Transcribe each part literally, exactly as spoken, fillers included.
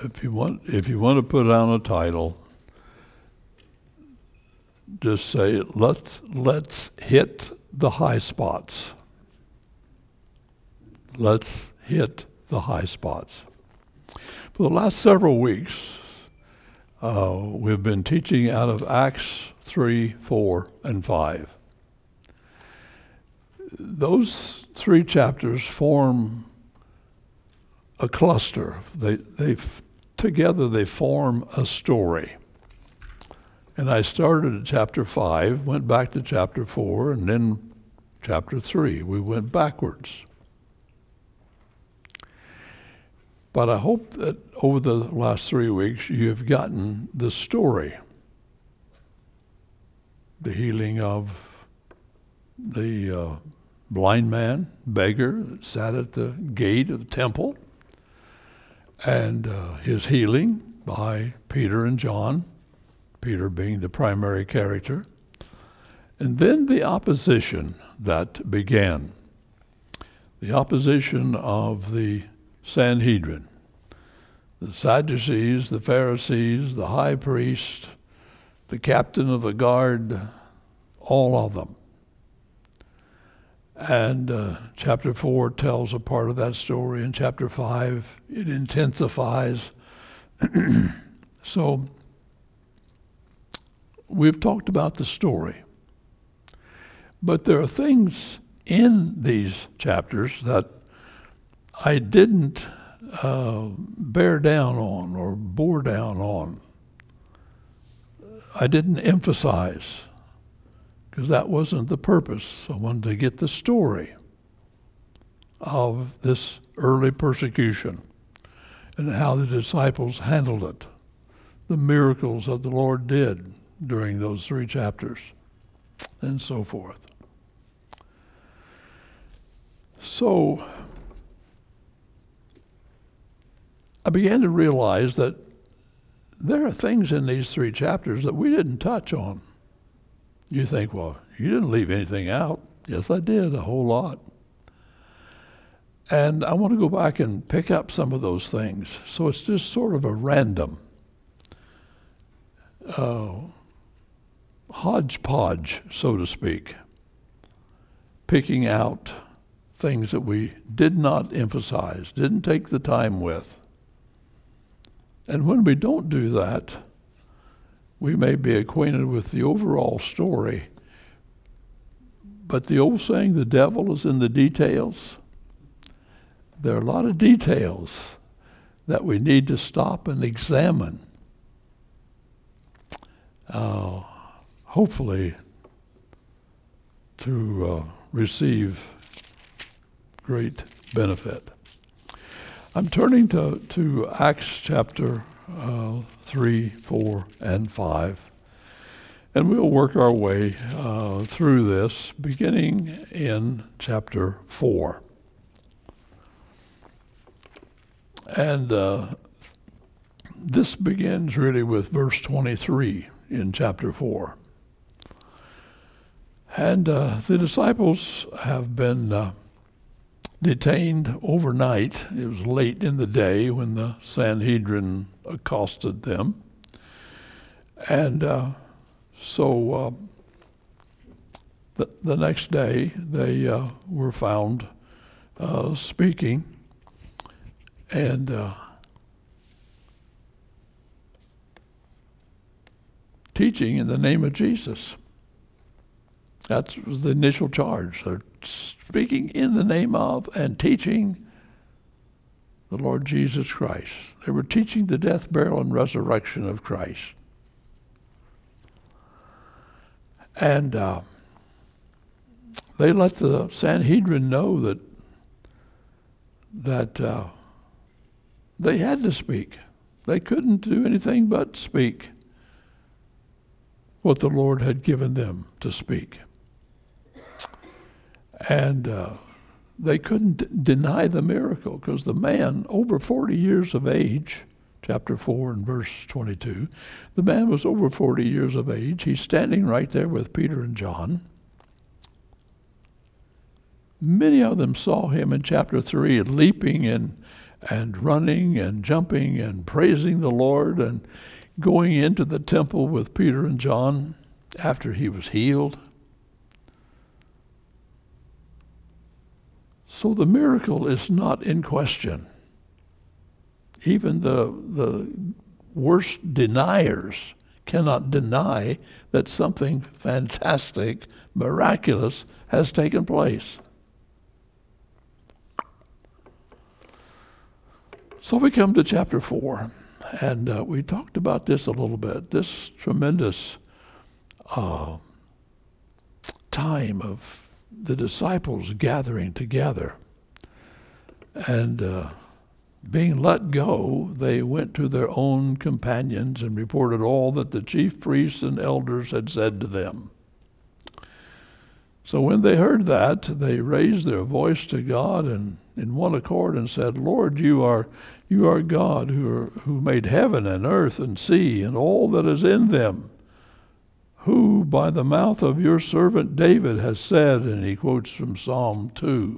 if you want, if you want to put on a title, just say, let's, let's hit the high spots. Let's hit the high spots. For the last several weeks, uh, we've been teaching out of Acts three, four, and five. Those three chapters form a cluster. They, they, together they form a story. And I started at chapter five, went back to chapter four, and then chapter three. We went backwards. But I hope that over the last three weeks you have gotten the story. The healing of the uh, blind man, beggar, that sat at the gate of the temple, and uh, his healing by Peter and John, Peter being the primary character, and then the opposition that began. The opposition of the Sanhedrin, the Sadducees, the Pharisees, the high priest, the captain of the guard, all of them. And uh, chapter four tells a part of that story. In chapter five, it intensifies. So we've talked about the story. But there are things in these chapters that I didn't uh, bear down on or bore down on. I didn't emphasize, because that wasn't the purpose. I wanted to get the story of this early persecution and how the disciples handled it, the miracles that the Lord did during those three chapters, and so forth. So I began to realize that there are things in these three chapters that we didn't touch on. You think, well, you didn't leave anything out. Yes, I did, a whole lot. And I want to go back and pick up some of those things. So it's just sort of a random uh, hodgepodge, so to speak, picking out things that we did not emphasize, didn't take the time with. And when we don't do that, we may be acquainted with the overall story, but the old saying, the devil is in the details. There are a lot of details that we need to stop and examine. Uh, hopefully to uh, receive great benefit. I'm turning to, to Acts chapter uh, three, four, and five. And we'll work our way uh, through this, beginning in chapter four. And uh, this begins really with verse twenty-three in chapter four. And uh, the disciples have been uh, detained overnight. It was late in the day when the Sanhedrin accosted them. And uh, so uh, the, the next day they uh, were found uh, speaking and uh, teaching in the name of Jesus. That was the initial charge. They're speaking in the name of and teaching the Lord Jesus Christ. They were teaching the death, burial, and resurrection of Christ. And uh, they let the Sanhedrin know that that uh, they had to speak. They couldn't do anything but speak what the Lord had given them to speak. And uh, they couldn't d- deny the miracle, because the man, over forty years of age, chapter four and verse twenty-two, the man was over forty years of age. He's standing right there with Peter and John. Many of them saw him in chapter three leaping and and running and jumping and praising the Lord and going into the temple with Peter and John after he was healed. So the miracle is not in question. Even the the worst deniers cannot deny that something fantastic, miraculous has taken place. So we come to chapter four, and uh, we talked about this a little bit. This tremendous uh, time of the disciples gathering together and uh, being let go, they went to their own companions and reported all that the chief priests and elders had said to them. So when they heard that, they raised their voice to God and in one accord and said, Lord, you are you are God who are, who made heaven and earth and sea and all that is in them, who by the mouth of your servant David has said, and he quotes from Psalm two,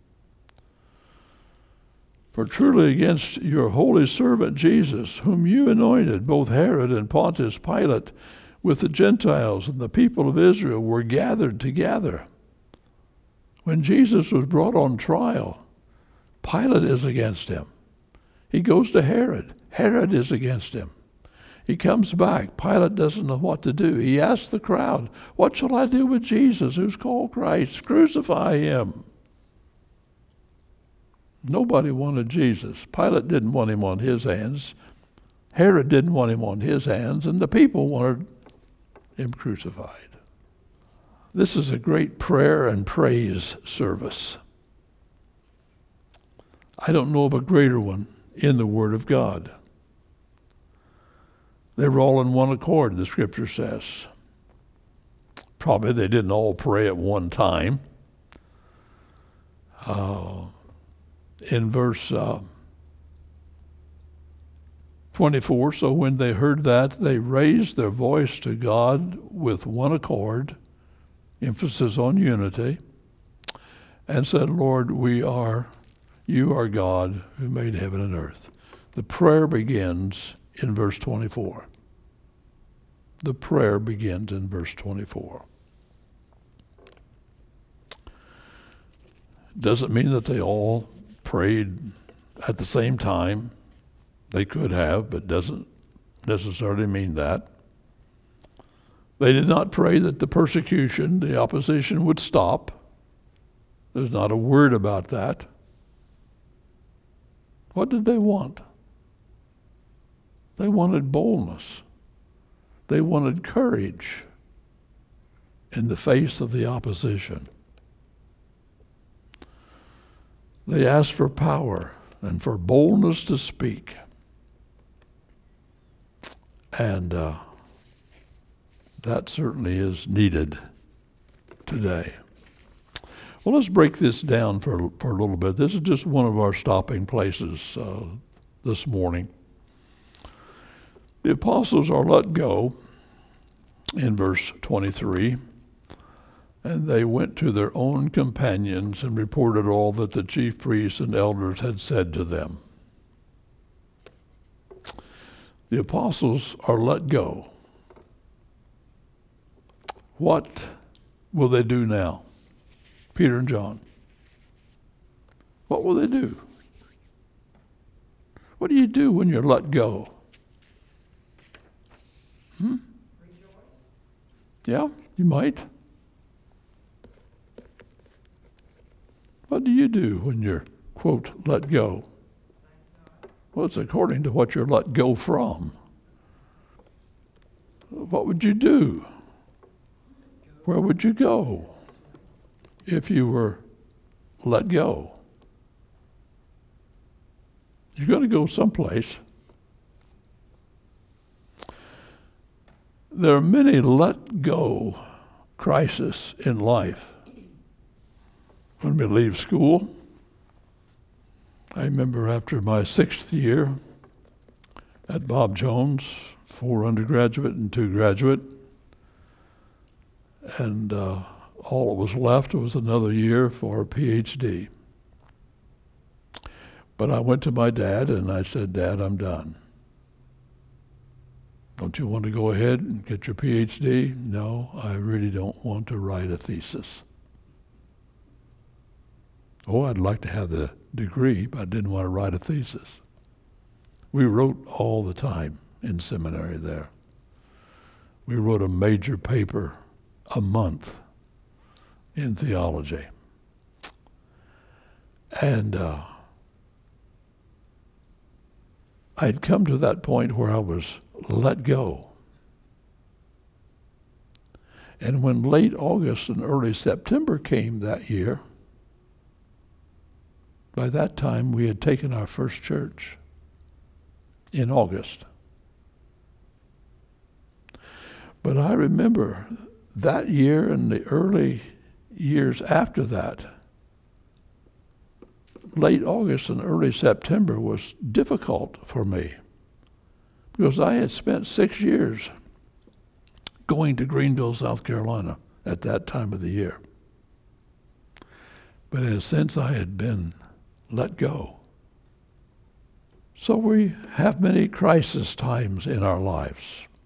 for truly against your holy servant Jesus, whom you anointed, both Herod and Pontius Pilate, with the Gentiles and the people of Israel, were gathered together. When Jesus was brought on trial, Pilate is against him. He goes to Herod. Herod is against him. He comes back. Pilate doesn't know what to do. He asks the crowd, what shall I do with Jesus, who's called Christ? Crucify him. Nobody wanted Jesus. Pilate didn't want him on his hands. Herod didn't want him on his hands, and the people wanted him crucified. This is a great prayer and praise service. I don't know of a greater one in the Word of God. They were all in one accord, the Scripture says. Probably they didn't all pray at one time. Uh, in verse uh, twenty-four, so when they heard that, they raised their voice to God with one accord, emphasis on unity, and said, Lord, we are, you are God who made heaven and earth. The prayer begins in verse twenty-four. The prayer begins in verse twenty-four. Doesn't mean that they all prayed at the same time. They could have, but doesn't necessarily mean that. They did not pray that the persecution, the opposition would stop. There's not a word about that. What did they want? They wanted boldness. They wanted courage in the face of the opposition. They asked for power and for boldness to speak. And uh, that certainly is needed today. Well, let's break this down for, for a little bit. This is just one of our stopping places uh, this morning. The apostles are let go in verse twenty-three, and they went to their own companions and reported all that the chief priests and elders had said to them. The apostles are let go. What will they do now? Peter and John. What will they do? What do you do when you're let go? Hmm? Yeah, you might. What do you do when you're, quote, let go? Well, it's according to what you're let go from. What would you do? Where would you go if you were let go? You're going to go someplace. There are many let go crises in life. When we leave school, I remember after my sixth year at Bob Jones, four undergraduate and two graduate, and uh, all that was left was another year for a P H D. But I went to my dad and I said, Dad, I'm done. Don't you want to go ahead and get your P H D? No, I really don't want to write a thesis. Oh, I'd like to have the degree, but I didn't want to write a thesis. We wrote all the time in seminary there. We wrote a major paper a month in theology. And uh, I'd come to that point where I was let go. And when late August and early September came that year, by that time we had taken our first church in August. But I remember that year and the early years after that, late August and early September was difficult for me because I had spent six years going to Greenville, South Carolina at that time of the year. But in a sense, I had been let go. So we have many crisis times in our lives.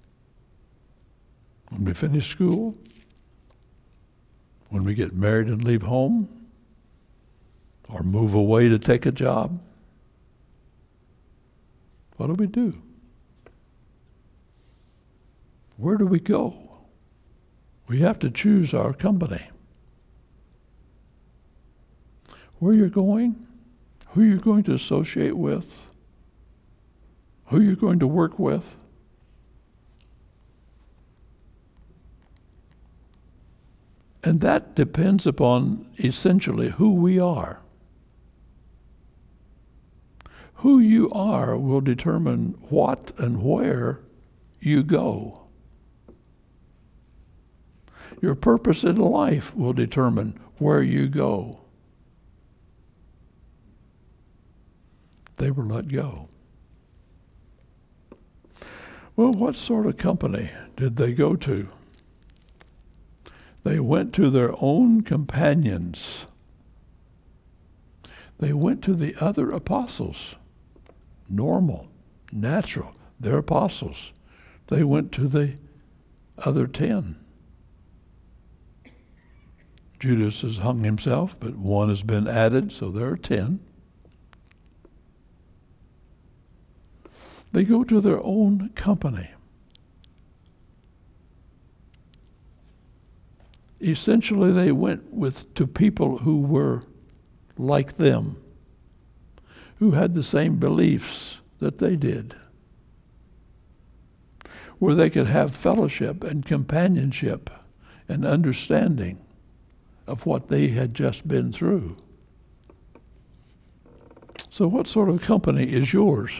When we finish school, when we get married and leave home, or move away to take a job, what do we do? Where do we go? We have to choose our company. Where you're going, who you're going to associate with, who you're going to work with. And that depends upon essentially who we are. Who you are will determine what and where you go. Your purpose in life will determine where you go. They were let go. Well, what sort of company did they go to? They went to their own companions. They went to the other apostles. Normal, natural. They're apostles. They went to the other ten. Judas has hung himself, but one has been added, so there are ten. They go to their own company. Essentially, they went with to people who were like them, who had the same beliefs that they did, where they could have fellowship and companionship and understanding of what they had just been through. So what sort of company is yours?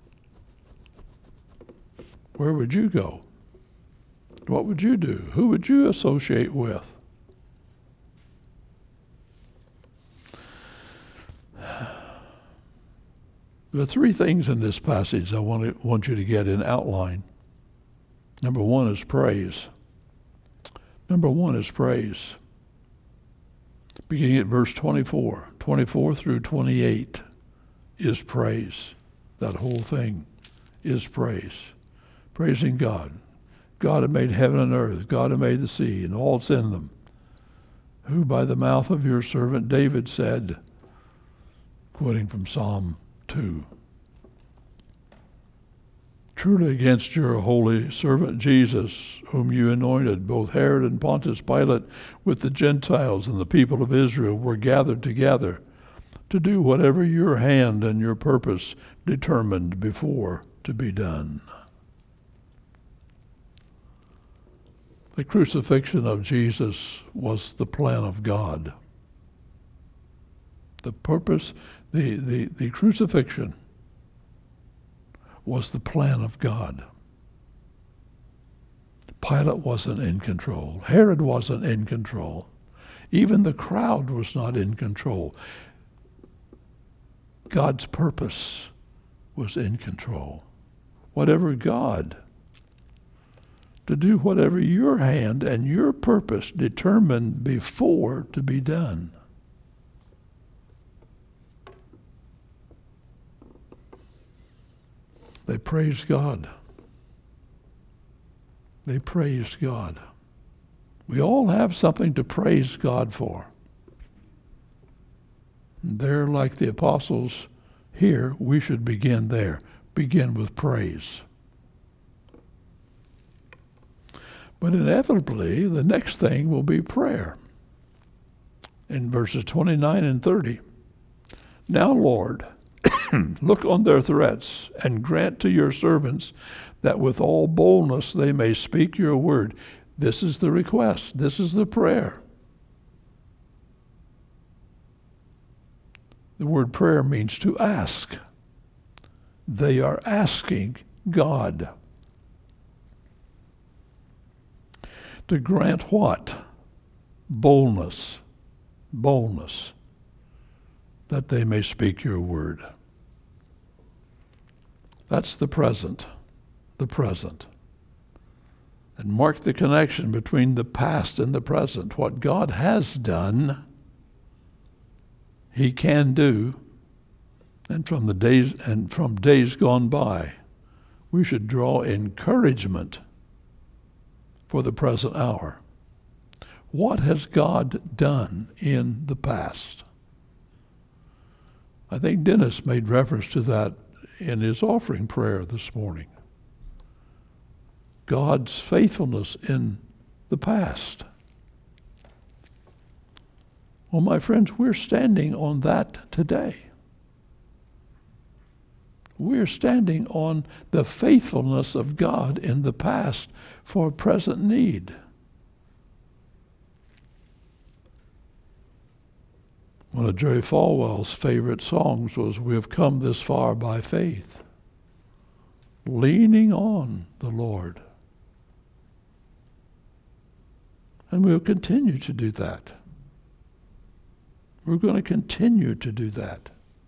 Where would you go? What would you do? Who would you associate with? There are three things in this passage I want, to, want you to get in outline. Number one is praise. Number one is praise. Beginning at verse twenty-four. twenty-four through twenty-eight is praise. That whole thing is praise. Praising God. God had made heaven and earth. God had made the sea and all that's in them. Who by the mouth of your servant David said, quoting from Psalm two, truly against your holy servant Jesus, whom you anointed, both Herod and Pontius Pilate with the Gentiles and the people of Israel were gathered together to do whatever your hand and your purpose determined before to be done. The crucifixion of Jesus was the plan of God. The purpose, the, the, the crucifixion was the plan of God. Pilate wasn't in control. Herod wasn't in control. Even the crowd was not in control. God's purpose was in control. Whatever God, to do whatever your hand and your purpose determined before to be done. They praised God. They praised God. We all have something to praise God for. They're like the apostles here. We should begin there. Begin with praise. But inevitably, the next thing will be prayer. In verses twenty-nine and thirty, now, Lord, look on their threats and grant to your servants that with all boldness they may speak your word. This is the request. This is the prayer. The word prayer means to ask. They are asking God to grant what? Boldness. Boldness. That they may speak your word. That's the present. The present. And mark the connection between the past and the present. What God has done, He can do, and from the days and from days gone by, we should draw encouragement for the present hour. What has God done in the past? I think Dennis made reference to that in his offering prayer this morning. God's faithfulness in the past. Well, my friends, we're standing on that today. We're standing on the faithfulness of God in the past for present need. One of Jerry Falwell's favorite songs was, "We have come this far by faith, leaning on the Lord." And we'll continue to do that. We're going to continue to do that.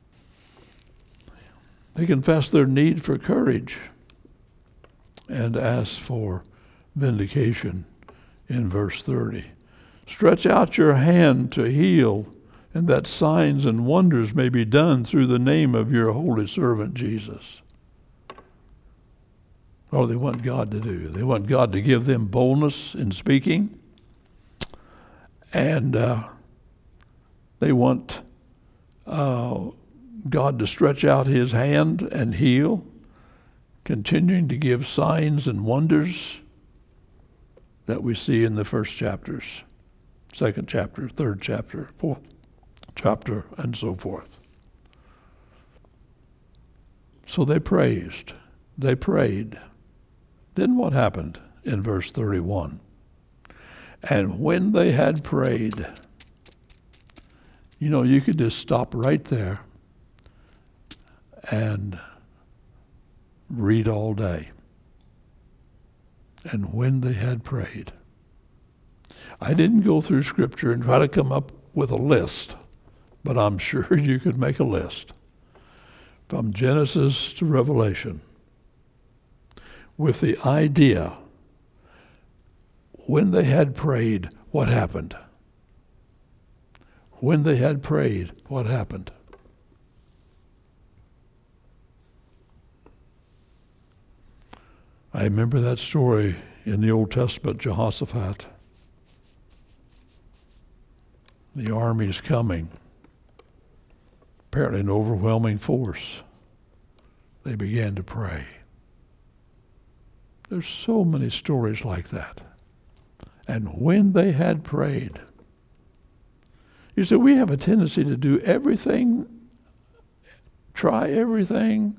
They confess their need for courage and ask for vindication in verse thirty. Stretch out your hand to heal, and that signs and wonders may be done through the name of your holy servant Jesus. What do they want God to do? They want God to give them boldness in speaking, and uh, they want uh, God to stretch out His hand and heal, continuing to give signs and wonders that we see in the first chapters, second chapter, third chapter, fourth chapter, and so forth. So they praised. They prayed. Then what happened in verse thirty-one? And when they had prayed, you know, you could just stop right there and read all day. And when they had prayed. I didn't go through Scripture and try to come up with a list, but I'm sure you could make a list from Genesis to Revelation with the idea, when they had prayed, what happened? When they had prayed, what happened? I remember that story in the Old Testament, Jehoshaphat. The army's coming, apparently an overwhelming force. They began to pray. There's so many stories like that. And when they had prayed, you see, we have a tendency to do everything, try everything,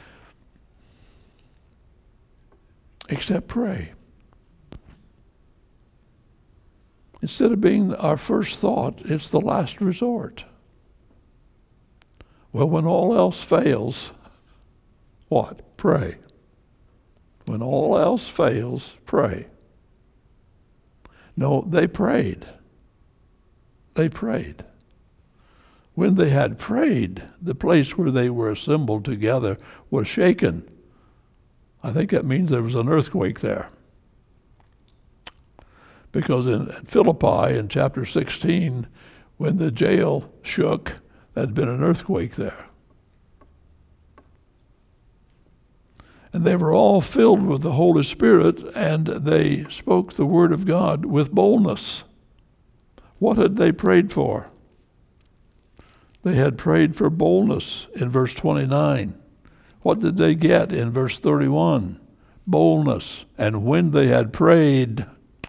except pray. Instead of being our first thought, it's the last resort. Well, when all else fails, what? Pray. When all else fails, pray. No, they prayed. They prayed. When they had prayed, the place where they were assembled together was shaken. I think that means there was an earthquake there. Because in Philippi, in chapter sixteen, when the jail shook, there had been an earthquake there. And they were all filled with the Holy Spirit, and they spoke the word of God with boldness. What had they prayed for? They had prayed for boldness in verse twenty-nine. What did they get in verse thirty-one? Boldness. And when they had prayed,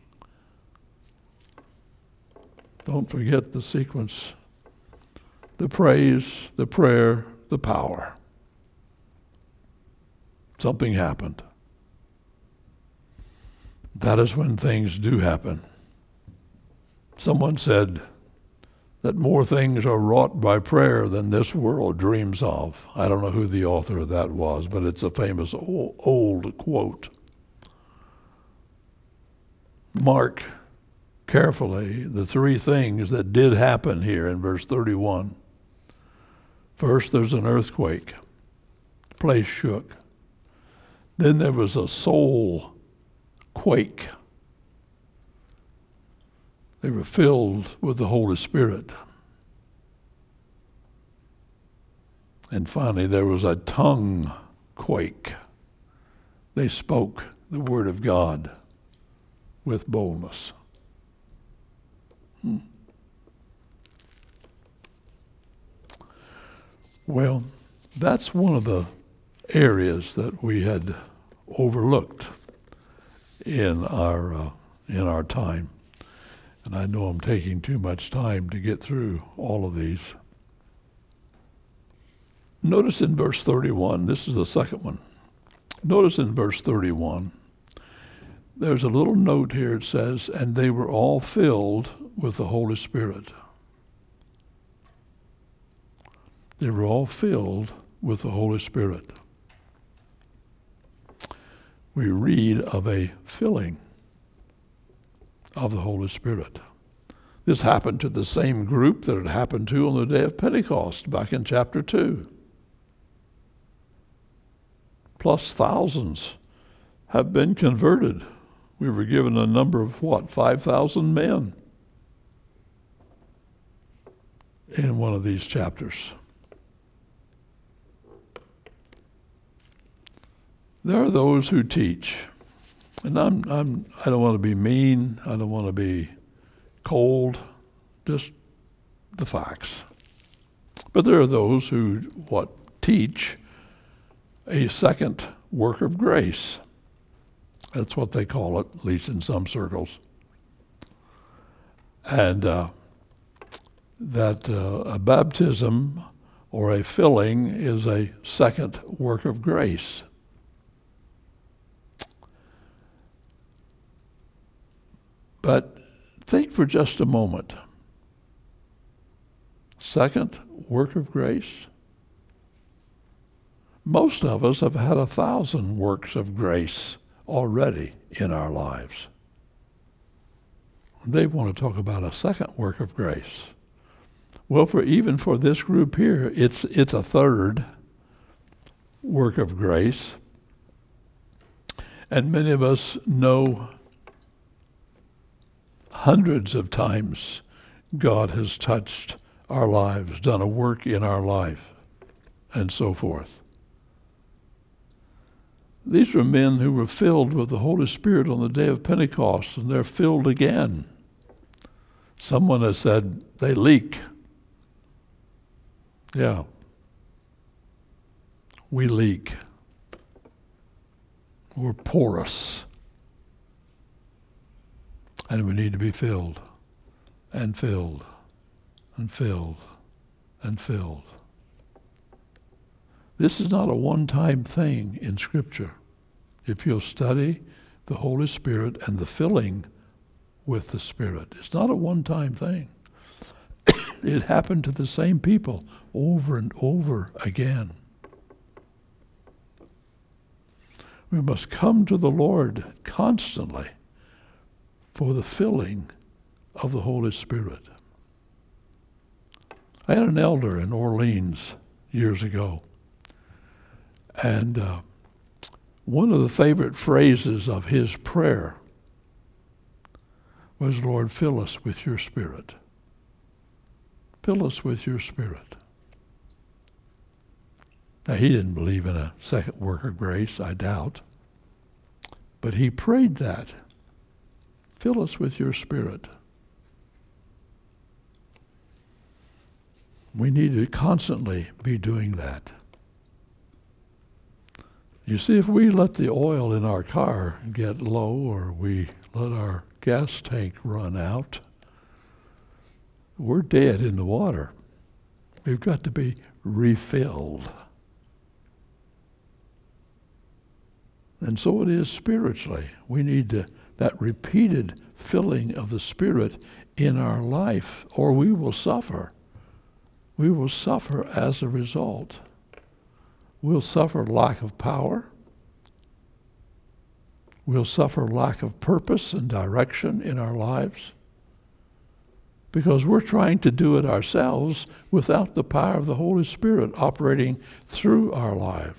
don't forget the sequence. The praise, the prayer, the power. Something happened. That is when things do happen. Someone said that more things are wrought by prayer than this world dreams of. I don't know who the author of that was, but it's a famous old, old quote. Mark carefully the three things that did happen here in verse thirty-one. First, there's an earthquake. The place shook. Then there was a soul quake. They were filled with the Holy Spirit. And finally, there was a tongue quake. They spoke the word of God with boldness. Hmm. Well, that's one of the areas that we had overlooked in our uh, in our time. And I know I'm taking too much time to get through all of these. Notice in verse thirty-one, this is the second one. Notice in verse thirty-one, there's a little note here. It says, and they were all filled with the Holy Spirit. They were all filled with the Holy Spirit. We read of a filling of the Holy Spirit. This happened to the same group that it happened to on the day of Pentecost back in chapter two. Plus thousands have been converted. We were given a number of what, five thousand men in one of these chapters. There are those who teach, and I'm, I'm, I don't want to be mean, I don't want to be cold, just the facts. But there are those who, what, teach a second work of grace. That's what they call it, at least in some circles. And uh, that uh, a baptism or a filling is a second work of grace. But think for just a moment. Second work of grace? Most of us have had a thousand works of grace already in our lives. They want to talk about a second work of grace. Well, for even for this group here, it's it's a third work of grace. And many of us know hundreds of times God has touched our lives, done a work in our life, and so forth. These were men who were filled with the Holy Spirit on the day of Pentecost, and they're filled again. Someone has said they leak. Yeah. We leak. We're porous. And we need to be filled, and filled, and filled, and filled. This is not a one-time thing in Scripture. If you'll study the Holy Spirit and the filling with the Spirit, it's not a one-time thing. It happened to the same people over and over again. We must come to the Lord constantly for the filling of the Holy Spirit. I had an elder in Orleans years ago, and uh, one of the favorite phrases of his prayer was, Lord, fill us with your Spirit. Fill us with your Spirit. Now, he didn't believe in a second work of grace, I doubt. But he prayed that. Fill us with your Spirit. We need to constantly be doing that. You see, if we let the oil in our car get low, or we let our gas tank run out, we're dead in the water. We've got to be refilled. And so it is spiritually. We need to, that repeated filling of the Spirit in our life, or we will suffer. We will suffer as a result. We'll suffer lack of power. We'll suffer lack of purpose and direction in our lives, because we're trying to do it ourselves without the power of the Holy Spirit operating through our lives.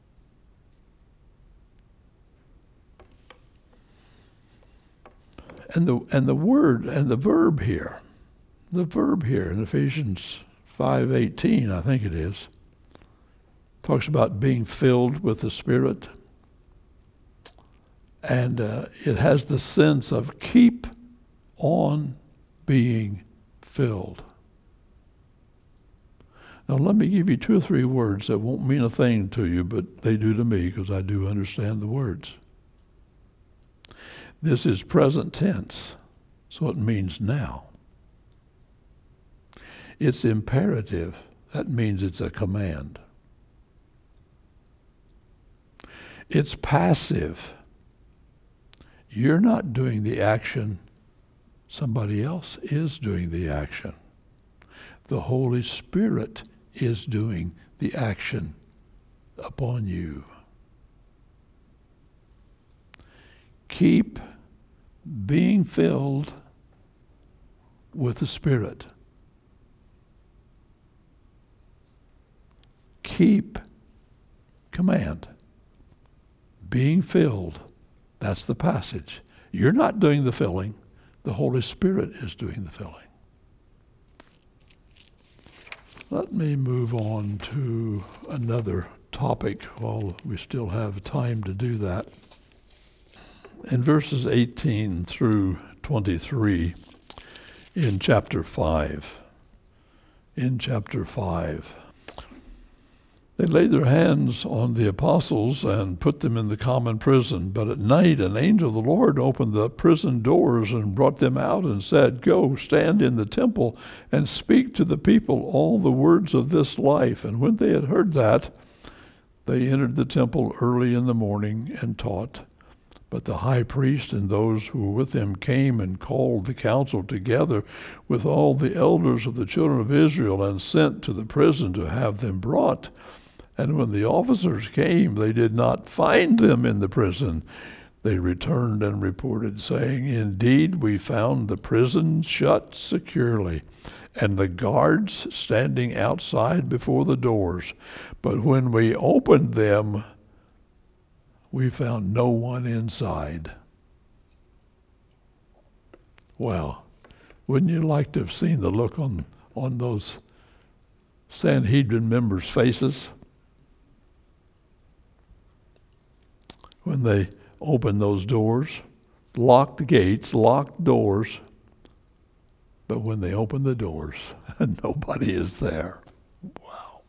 And the and the word and the verb here, the verb here in Ephesians five eighteen, I think it is, talks about being filled with the Spirit. And uh, it has the sense of keep on being filled. Now let me give you two or three words that won't mean a thing to you, but they do to me because I do understand the words. This is present tense, so it means now. It's imperative. That means it's a command. It's passive. You're not doing the action. Somebody else is doing the action. The Holy Spirit is doing the action upon you. Keep being filled with the Spirit. Keep, command, being filled. That's the passage. You're not doing the filling. The Holy Spirit is doing the filling. Let me move on to another topic while we still have time to do that. In verses eighteen through twenty-three in chapter five, in chapter five, they laid their hands on the apostles and put them in the common prison. But at night an angel of the Lord opened the prison doors and brought them out and said, "Go, stand in the temple and speak to the people all the words of this life." And when they had heard that, they entered the temple early in the morning and taught. But the high priest and those who were with him came and called the council together with all the elders of the children of Israel and sent to the prison to have them brought. And when the officers came, they did not find them in the prison. They returned and reported, saying, "Indeed, we found the prison shut securely, and the guards standing outside before the doors. But when we opened them, we found no one inside." Well, wouldn't you like to have seen the look on, on those Sanhedrin members' faces when they opened those doors? Locked gates, locked doors, but when they opened the doors, nobody is there. Wow.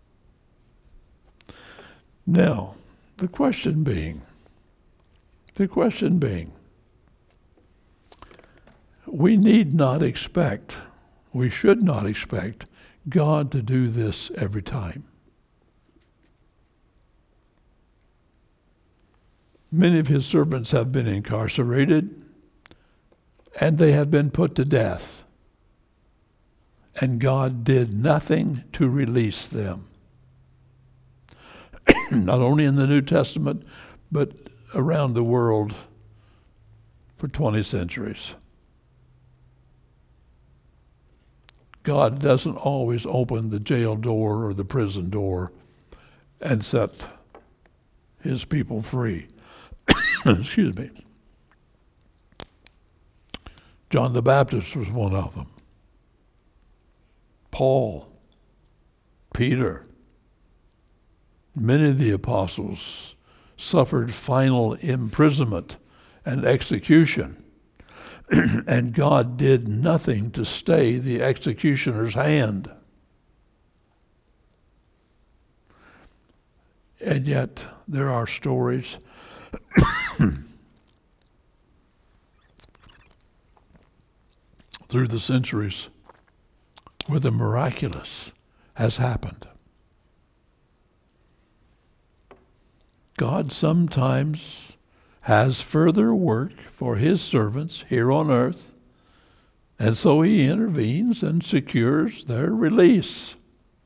Now, the question being, the question being, we need not expect, we should not expect God to do this every time. Many of his servants have been incarcerated, and they have been put to death, and God did nothing to release them. Not only in the New Testament, but around the world for twenty centuries. God doesn't always open the jail door or the prison door and set his people free. Excuse me. John the Baptist was one of them. Paul, Peter, Many of the apostles suffered final imprisonment and execution, and God did nothing to stay the executioner's hand. And yet there are stories through the centuries where the miraculous has happened. God sometimes has further work for his servants here on earth, and so he intervenes and secures their release.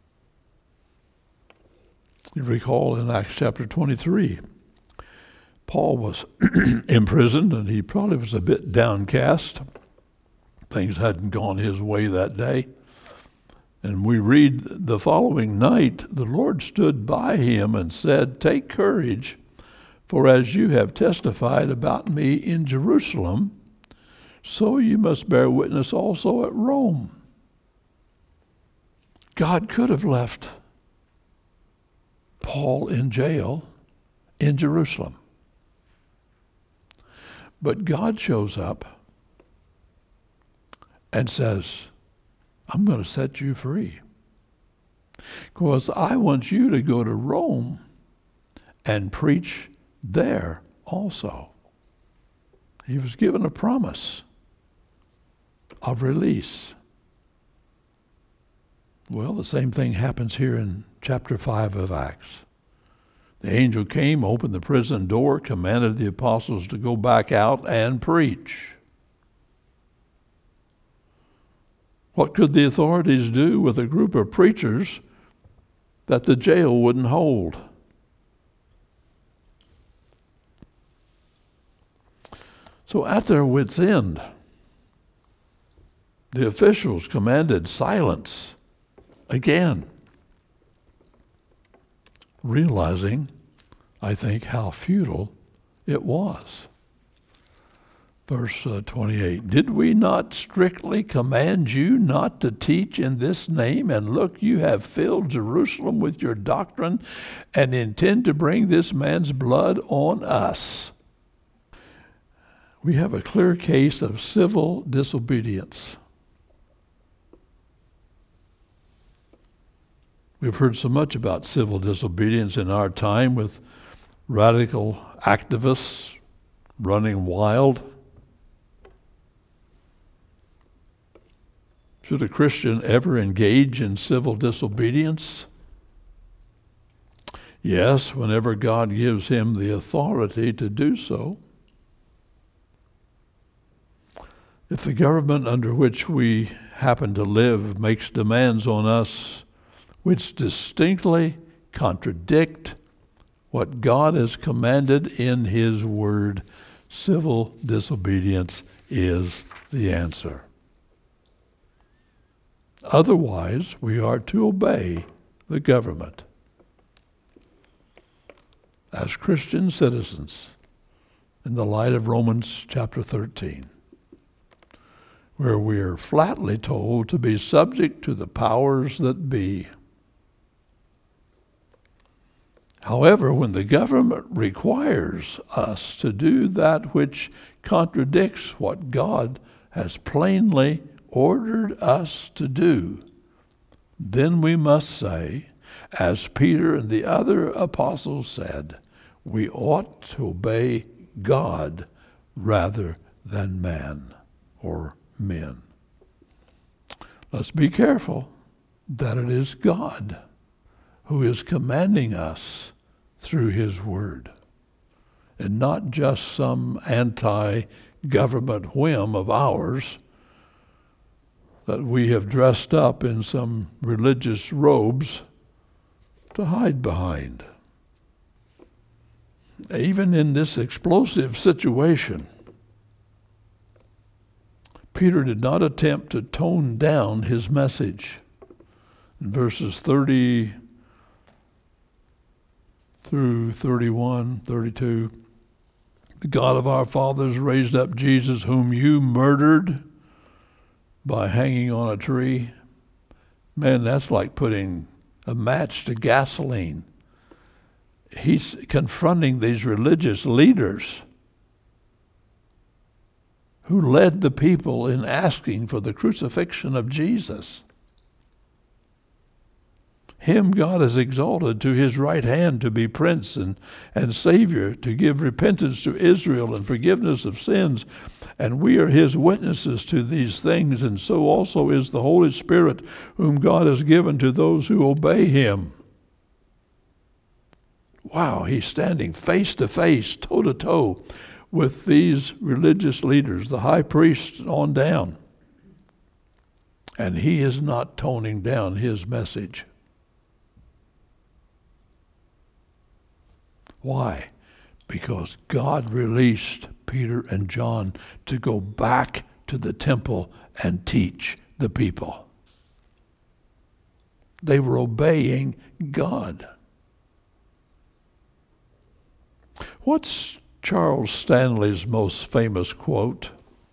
You recall in Acts chapter twenty-three, Paul was imprisoned, and he probably was a bit downcast. Things hadn't gone his way that day. And we read, the following night, the Lord stood by him and said, "Take courage, for as you have testified about me in Jerusalem, so you must bear witness also at Rome." God could have left Paul in jail in Jerusalem. But God shows up and says, "I'm going to set you free, because I want you to go to Rome and preach there also." He was given a promise of release. Well, the same thing happens here in chapter five of Acts. The angel came, opened the prison door, commanded the apostles to go back out and preach. What could the authorities do with a group of preachers that the jail wouldn't hold? So at their wits' end, the officials commanded silence again, realizing, I think, how futile it was. Verse uh, twenty-eight, "Did we not strictly command you not to teach in this name? And look, you have filled Jerusalem with your doctrine and intend to bring this man's blood on us." We have a clear case of civil disobedience. We've heard so much about civil disobedience in our time, with radical activists running wild. Should a Christian ever engage in civil disobedience? Yes, whenever God gives him the authority to do so. If the government under which we happen to live makes demands on us which distinctly contradict what God has commanded in his word, civil disobedience is the answer. Otherwise, we are to obey the government as Christian citizens in the light of Romans chapter thirteen, where we are flatly told to be subject to the powers that be. However, when the government requires us to do that which contradicts what God has plainly ordered us to do, then we must say, as Peter and the other apostles said, we ought to obey God rather than man or men. Let's be careful that it is God who is commanding us through his word, and not just some anti-government whim of ours that we have dressed up in some religious robes to hide behind. Even in this explosive situation, Peter did not attempt to tone down his message. In verses thirty through thirty-one, thirty-two, "The God of our fathers raised up Jesus, whom you murdered by hanging on a tree." Man, that's like putting a match to gasoline. he's confronting these religious leaders who led the people in asking for the crucifixion of Jesus. Him God has exalted to his right hand to be Prince and, and Savior, to give repentance to Israel and forgiveness of sins. And we are his witnesses to these things, and so also is the Holy Spirit, whom God has given to those who obey him. Wow, he's standing face to face, toe to toe, with these religious leaders, the high priest on down. And he is not toning down his message. Why? Because God released Peter and John to go back to the temple and teach the people. They were obeying God. What's Charles Stanley's most famous quote?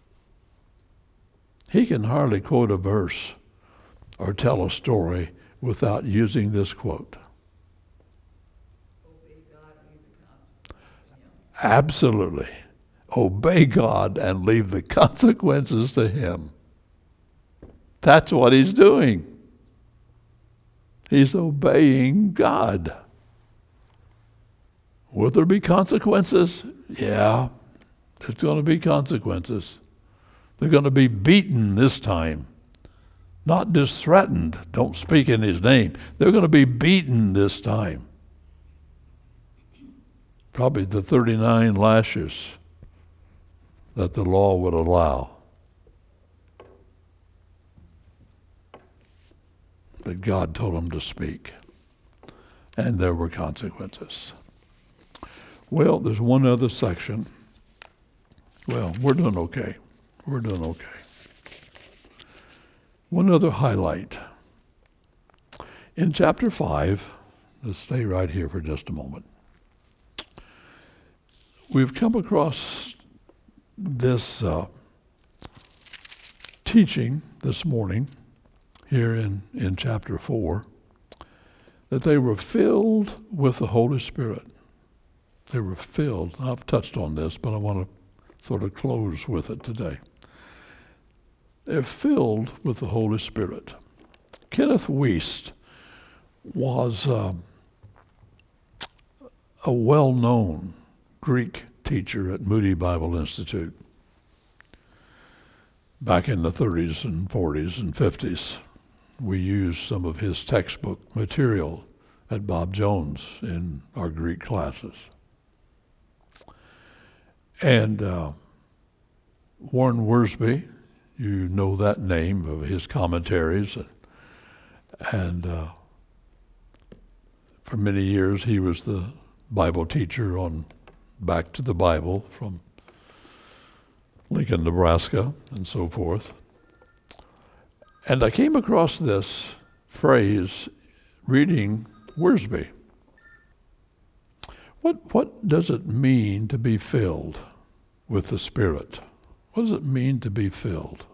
He can hardly quote a verse or tell a story without using this quote. Absolutely. Obey God and leave the consequences to him. That's what he's doing. He's obeying God. Will there be consequences? Yeah, there's going to be consequences. They're going to be beaten this time. Not just threatened. Don't speak in his name. They're going to be beaten this time. Probably the thirty-nine lashes that the law would allow. But God told them to speak. And there were consequences. Well, there's one other section. Well, we're doing okay. We're doing okay. One other highlight. In chapter five, let's stay right here for just a moment. We've come across this uh, teaching this morning here in, in chapter four, that they were filled with the Holy Spirit. They were filled. I've touched on this, but I want to sort of close with it today. They're filled with the Holy Spirit. Kenneth Wuest was uh, a well-known Greek teacher at Moody Bible Institute back in the thirties and forties and fifties. We used some of his textbook material at Bob Jones in our Greek classes. And uh, Warren Wiersbe, you know that name of his commentaries, and, and uh, for many years he was the Bible teacher on Back to the Bible from Lincoln, Nebraska, and so forth. And I came across this phrase reading Wiersbe. What what does it mean to be filled with the Spirit? What does it mean to be filled?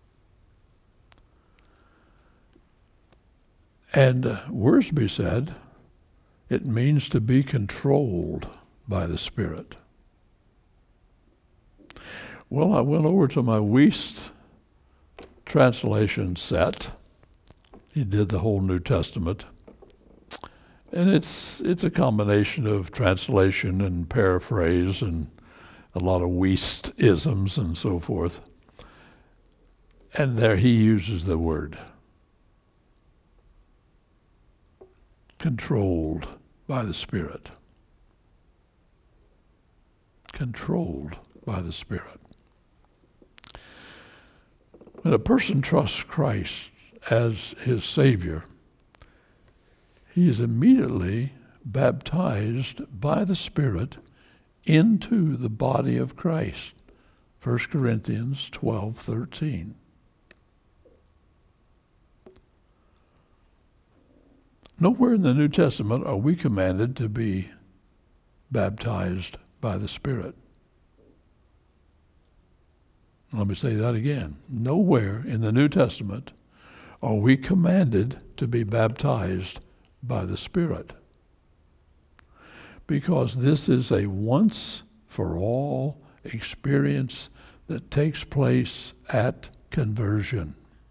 And uh, Wiersbe said, it means to be controlled by the Spirit. Well, I went over to my Wuest translation set. He did the whole New Testament. And it's it's a combination of translation and paraphrase and a lot of Wuest-isms and so forth. And there he uses the word controlled by the Spirit. Controlled by the Spirit. When a person trusts Christ as his Savior, he is immediately baptized by the Spirit into the body of Christ. First Corinthians twelve thirteen. Nowhere in the New Testament are we commanded to be baptized by the Spirit. Let me say that again. Nowhere in the New Testament are we commanded to be baptized by the Spirit. because this is a once-for-all experience that takes place at conversion.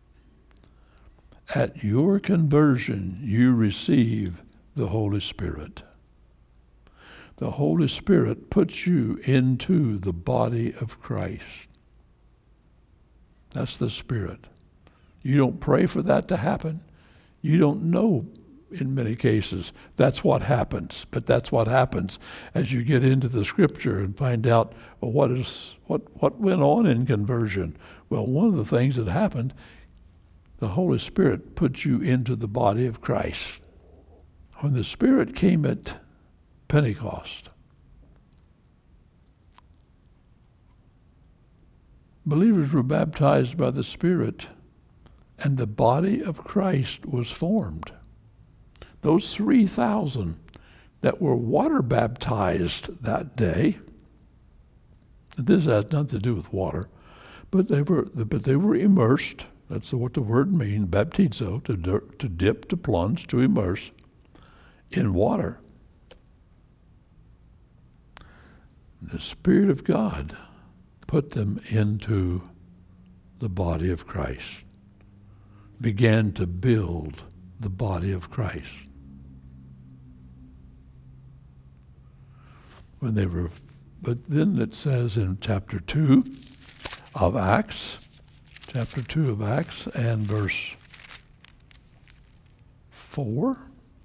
At your conversion, you receive the Holy Spirit. The Holy Spirit puts you into the body of Christ. That's the Spirit. You don't pray for that to happen. You don't know, in many cases, that's what happens. But that's what happens as you get into the Scripture and find out, well, what is what what went on in conversion. Well, one of the things that happened, the Holy Spirit puts you into the body of Christ. When the Spirit came at Pentecost, believers were baptized by the Spirit, and the body of Christ was formed. Those three thousand that were water baptized that day, this has nothing to do with water, but they were but they were immersed. That's what the word means, baptizo, to, to dip, to plunge, to immerse in water. The Spirit of God put them into the body of Christ, began to build the body of Christ. When they were, but then it says in chapter two of Acts, chapter two of Acts and verse four,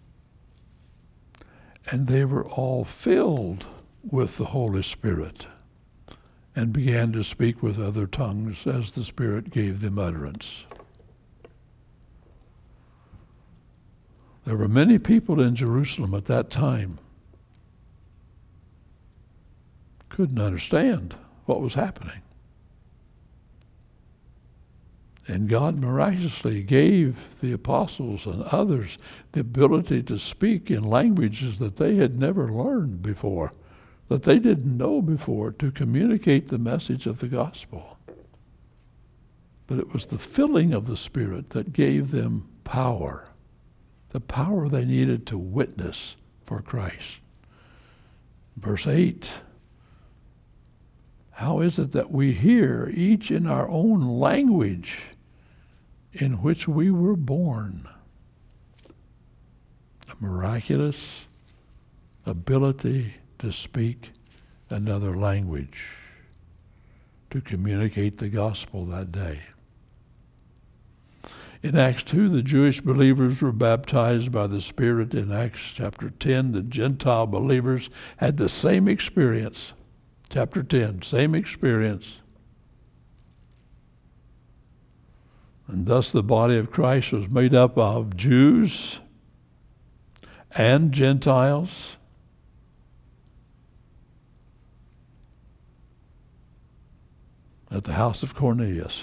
and they were all filled with the Holy Spirit and began to speak with other tongues as the Spirit gave them utterance. There were many people in Jerusalem at that time couldn't understand what was happening. And God miraculously gave the apostles and others the ability to speak in languages that they had never learned before, that they didn't know before, to communicate the message of the gospel. But it was the filling of the Spirit that gave them power, the power they needed to witness for Christ. Verse eight, how is it that we hear each in our own language in which we were born? A miraculous ability to speak another language, to communicate the gospel that day. In Acts two, the Jewish believers were baptized by the Spirit. In Acts chapter ten, the Gentile believers had the same experience. Chapter ten, same experience. And thus the body of Christ was made up of Jews and Gentiles. At the house of Cornelius.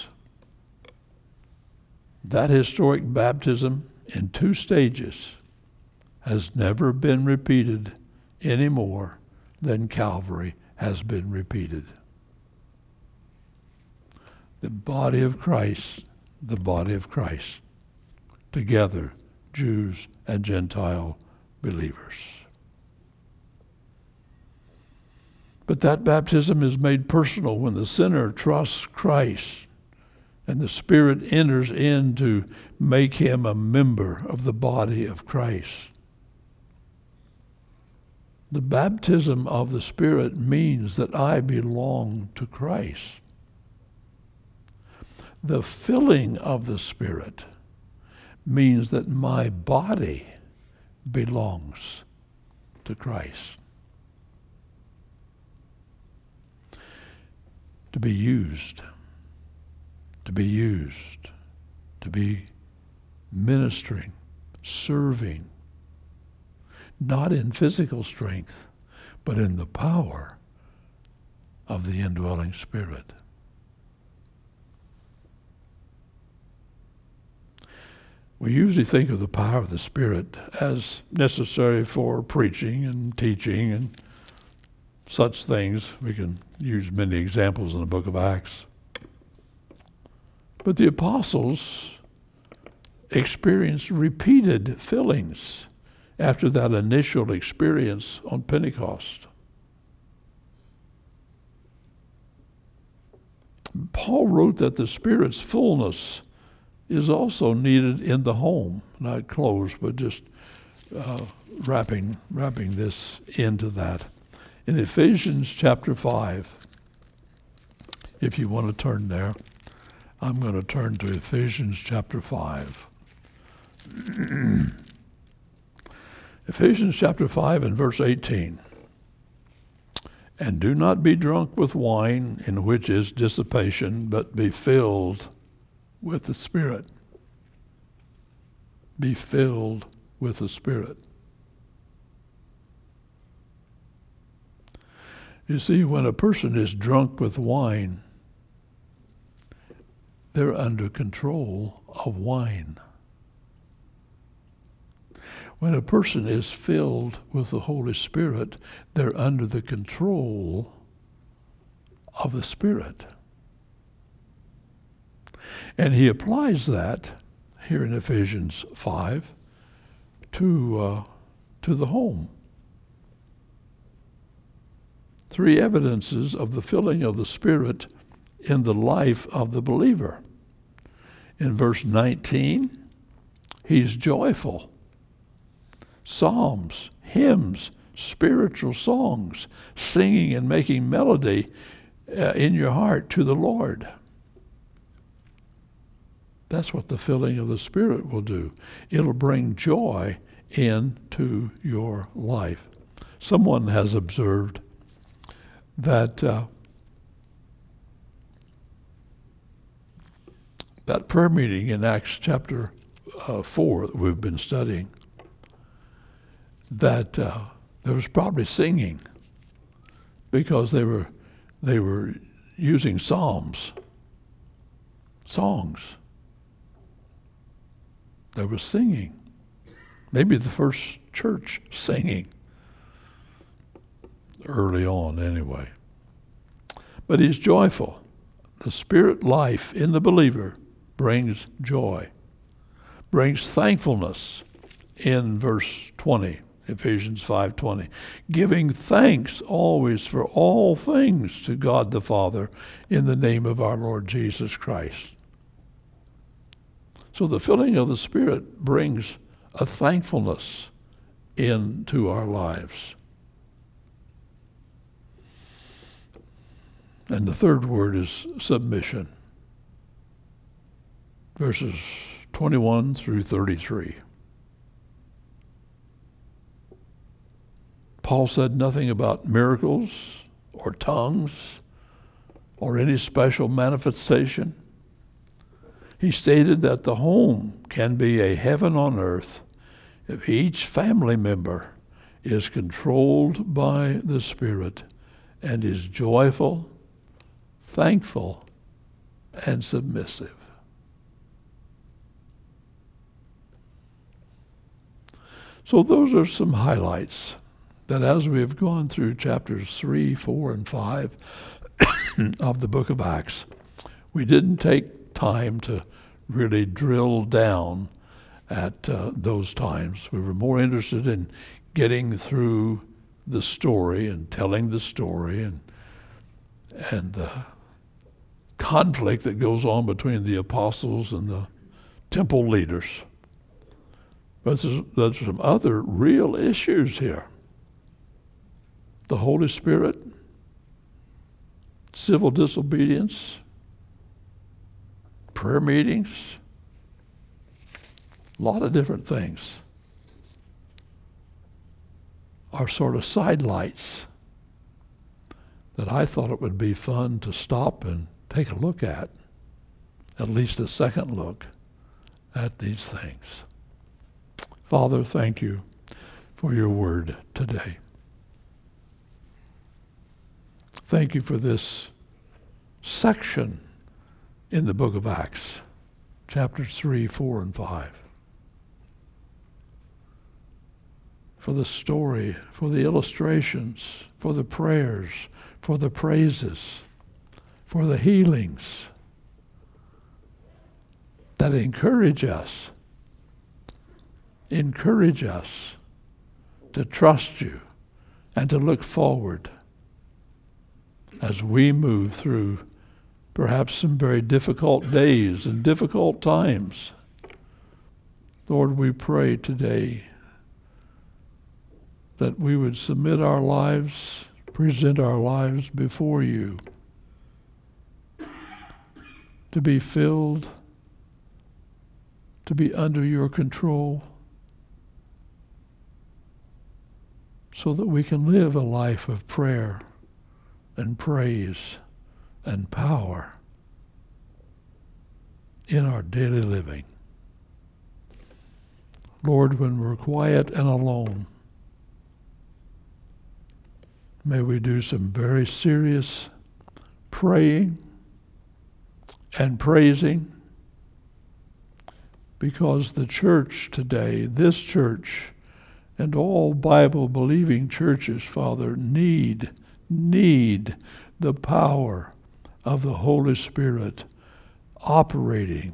That historic baptism in two stages has never been repeated any more than Calvary has been repeated. The body of Christ, the body of Christ, together, Jews and Gentile believers. But that baptism is made personal when the sinner trusts Christ and the Spirit enters in to make him a member of the body of Christ. The baptism of the Spirit means that I belong to Christ. The filling of the Spirit means that my body belongs to Christ. To be used, to be used, to be ministering, serving, not in physical strength, but in the power of the indwelling Spirit. We usually think of the power of the Spirit as necessary for preaching and teaching and such things. We can use many examples in the book of Acts. But the apostles experienced repeated fillings after that initial experience on Pentecost. Paul wrote that the Spirit's fullness is also needed in the home. Not close, but just uh, wrapping wrapping this into that. In Ephesians chapter five, if you want to turn there, I'm going to turn to Ephesians chapter five. Ephesians chapter five and verse eighteen. And do not be drunk with wine, in which is dissipation, but be filled with the Spirit. Be filled with the Spirit. You see, when a person is drunk with wine, they're under control of wine. When a person is filled with the Holy Spirit, they're under the control of the Spirit. And he applies that here in Ephesians five to uh, to the home. Three evidences of the filling of the Spirit in the life of the believer. In verse nineteen, he's joyful. Psalms, hymns, spiritual songs, singing and making melody uh, in your heart to the Lord. That's what the filling of the Spirit will do. It'll bring joy into your life. Someone has observed that uh, that prayer meeting in Acts chapter uh, four that we've been studying, that uh, there was probably singing because they were they were using psalms, songs. There was singing. Maybe the first church singing early on anyway. But he's joyful. The Spirit life in the believer brings joy, brings thankfulness in verse twenty. Ephesians five twenty, giving thanks always for all things to God the Father in the name of our Lord Jesus Christ. So the filling of the Spirit brings a thankfulness into our lives. And the third word is submission. Verses twenty-one through thirty-three. Paul said nothing about miracles or tongues or any special manifestation. He stated that the home can be a heaven on earth if each family member is controlled by the Spirit and is joyful, thankful, and submissive. So those are some highlights that as we have gone through chapters three, four, and five of the book of Acts, we didn't take time to really drill down at uh, those times. We were more interested in getting through the story and telling the story and and the conflict that goes on between the apostles and the temple leaders. But there's, there's some other real issues here. The Holy Spirit, civil disobedience, prayer meetings, a lot of different things are sort of sidelights that I thought it would be fun to stop and take a look at, at least a second look at these things. Father, thank you for your word today. Thank you for this section in the book of Acts, chapters three, four, and five. For the story, for the illustrations, for the prayers, for the praises, for the healings that encourage us, encourage us to trust you, and to look forward as we move through perhaps some very difficult days and difficult times. Lord, we pray today that we would submit our lives, present our lives before you, to be filled, to be under your control, so that we can live a life of prayer and praise and power in our daily living. Lord, when we're quiet and alone, may we do some very serious praying and praising, because the church today, this church, and all Bible-believing churches, Father, need, need the power of the Holy Spirit operating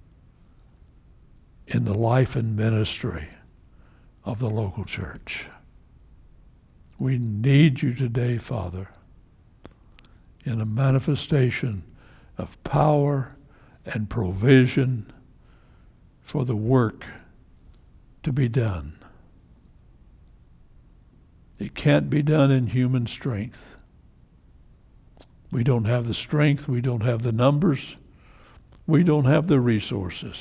in the life and ministry of the local church. We need you today, Father, in a manifestation of power and provision for the work to be done. It can't be done in human strength. We don't have the strength, we don't have the numbers, we don't have the resources.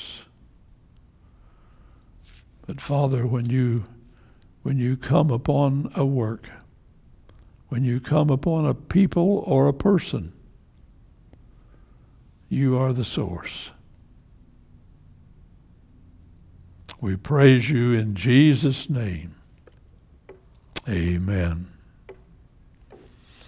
But Father, when you when you come upon a work, when you come upon a people or a person, you are the source. We praise you in Jesus' name. Amen.